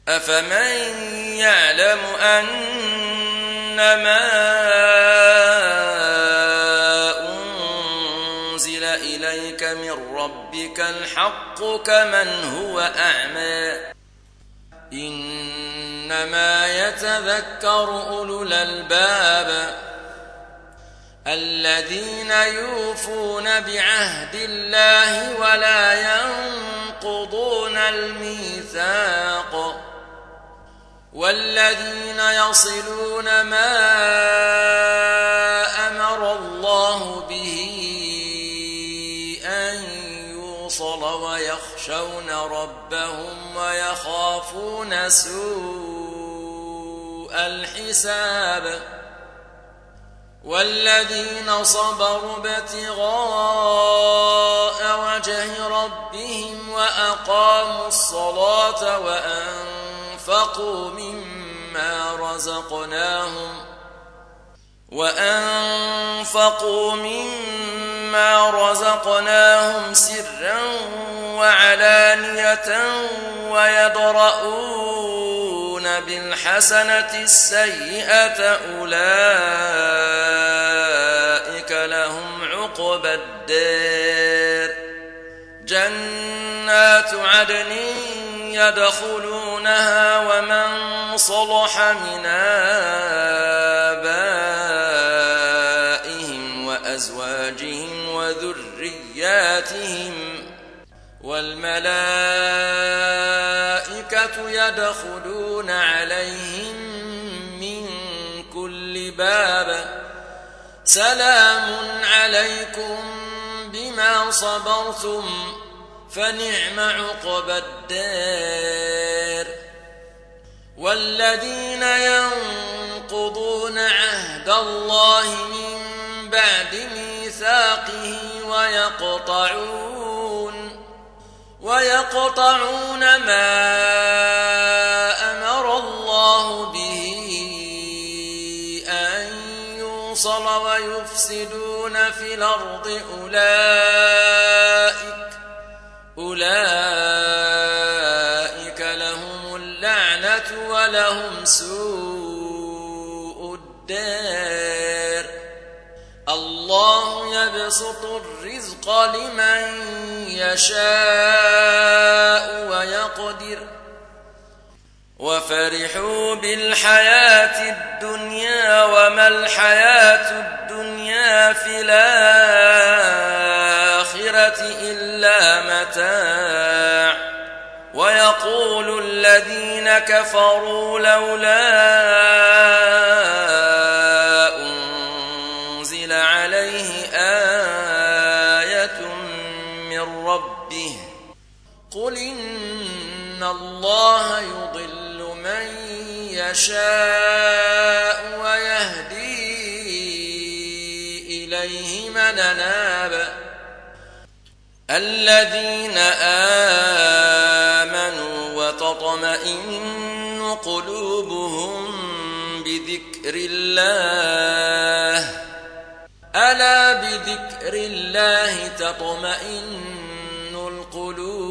أفمن يعلم أنما أنزل إليك من ربك الحق كمن هو أعمى إنما يتذكر أولو الألباب الذين يوفون بعهد الله ولا ينقضون الميثاق والذين يصلون ما أمر الله به أن يوصل ويخشون ربهم ويخافون سوء الحساب والذين صبروا ابتغاء وجه ربهم وأقاموا الصلاة وأنفقوا مما رزقناهم سرا وعلانية ويدرؤون بالحسنة السيئة أولئك لهم عقبى الدار جنات عدن يدخلونها ومن صلح من آبائهم وأزواجهم وذرياتهم والملائكة يدخلون عليهم من كل باب سلام عليكم بما صبرتم فنعم عقبى الدار والذين ينقضون عهد الله من بعد ميثاقه ويقطعون ما أمر الله به أن يوصل ويفسدون في الأرض أولئك لهم اللعنة ولهم سوء الدار الله يبسط الرزق لمن يشاء ويقدر وفرحوا بالحياة الدنيا وما الحياة الدنيا في الآخرة إلا متاع ويقول الذين كفروا لولا أنزل عليه آية من ربه قل إن الله يضل من يشاء ويهدي إليه من أناب الذين آمنوا وتطمئن قلوبهم بذكر الله ألا بذكر الله تطمئن القلوب